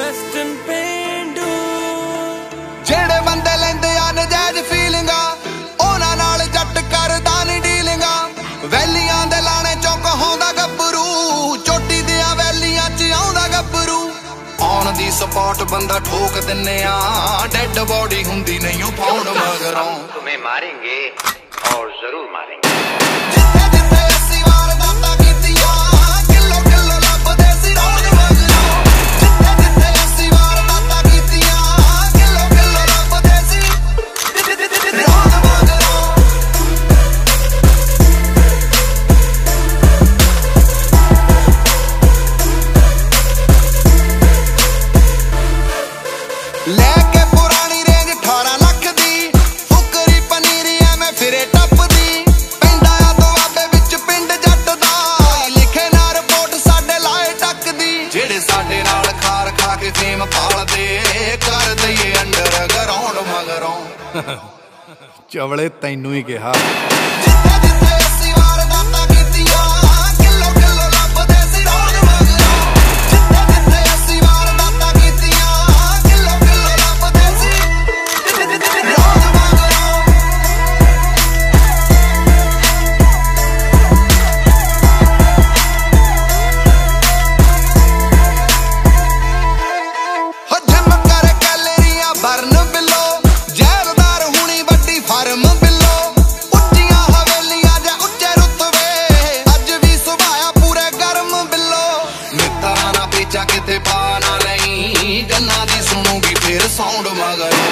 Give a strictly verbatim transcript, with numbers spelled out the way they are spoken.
Western ਪੇਂਡੂ ਜਿਹੜੇ ਬੰਦੇ ਲੈਂਦੇ ਆ ਨਜਾਇਜ਼ ਫੀਲਿੰਗਾਂ ਉਹਨਾਂ ਨਾਲ ਜੱਟ ਕਰਦਾ ਨਹੀਂ ਡੀਲਿੰਗਾਂ। ਵੈਲੀਆਂ ਦੇ ਲਾਣੇ ਚੋਂ ਕਹਾਉਂਦਾ ਗੱਭਰੂ ਚੋਟੀ ਦੀਆਂ ਵੈਲੀਆਂ ਚ ਆਉਂਦਾ ਗੱਭਰੂ। ਆਉਣ ਦੀ ਸਪੋਰਟ ਬੰਦਾ ਠੋਕ ਦਿੰਨੇ ਆ ਡੈਡ ਬੋਡੀ ਹੁੰਦੀ ਨਹੀਂ ਉਹ ਪਾਉਣ ਮਗਰੋਂ। तुम्हें मारेंगे और जरूर मारेंगे। ਜਿੱਥੇ ਜਿੱਥੇ ਅਸੀਂ ਵਾਰਦਾਤਾਂ ਕੀਤੀਆਂ ਕਿਲੋ ਕਿਲੋ ਲੱਭਦੇ ਸੀ ਰੌਣ ਮਗਰੋਂ। ਜਿੱਥੇ ਜਿੱਥੇ ਅਸੀਂ ਵਾਰਦਾਤਾਂ ਕੀਤੀਆਂ ਕਿਲੋ ਕਿਲੋ ਲੱਭਦੇ ਸੀ ਰੌਣ ਮਗਰੋਂ। ਲੈ ਕੇ ਪੁਰਾਣੀ ਰੇਂਜ ਅਠਾਰਾਂ ਲੱਖ ਦੀ ਫੁਕਰੀ ਪਨੀਰੀ ਐਵੇਂ ਫਿਰੇ ਟੱਪਦੀ। ਪੈਂਦਾ ਆ ਦੁਆਬੇ ਵਿੱਚ ਪਿੰਡ ਜੱਟ ਦਾ ਲਿਖੇ ਨਾ ਰਿਪੋਰਟ ਸਾਡੇ ਲਾਏ ਟੱਕਦੀ। ਜਿਹੜੇ ਸਾਡੇ ਨਾਲ ਖਾਰ ਖਾ ਕੇ ਫੇਮ ਪਾਲਦੇ ਕਰ ਦਈਏ ਅੰਡਰ ਗਰਾਊਂਡ ਮਗਰੋਂ। ਚਵਲੇ ਤੈਨੂੰ ਹੀ ਕਿਹਾ। ਜਿੱਥੇ ਜਿੱਥੇ ਅਸੀਂ ਵਾਰਦਾਤਾਂ ਕੀਤੀਆਂ ਕਿਲੋ ਕਿਲੋ ਲੱਭਦੇ ਸੀ ਰੌਣ ਮਗਰੋਂ। ਜਿੱਥੇ ਜਿੱਥੇ ਅਸੀਂ ਵਾਰਦਾਤਾਂ ਕੀਤੀਆਂ ਕਿਲੋ ਕਿਲੋ ਲੱਭਦੇ ਸੀ ਰੌਣ ਮਗਰੋਂ। ਹੋ ਜਿਮ ਕਰ ਕੈਲਰੀਆਂ ਬਰਨ ਬਿੱਲੋ ਜ਼ਹਿਰਦਾਰ ਹੁਣੀ ਵੱਡੀ ਫਾਰਮ ਬਿੱਲੋ। ਉੱਚੀਆਂ ਹਵੇਲੀਆਂ ਜਾਂ ਉੱਚੇ ਰੁਤਬੇ ਅੱਜ ਵੀ ਸੁਭਾਇਆ ਪੂਰੇ ਗਰਮ ਬਿੱਲੋ। ਮਿੱਤਰਾਂ ਨਾ ਪੀਚਾ ਕਿਤੇ ਪਾ ਨਾ ਲਈ ਗੰਨਾ ਦੀ ਸੁਣੂਗੀ ਫਿਰ ਸਾਊਂਡ ਮਗਰੋਂ।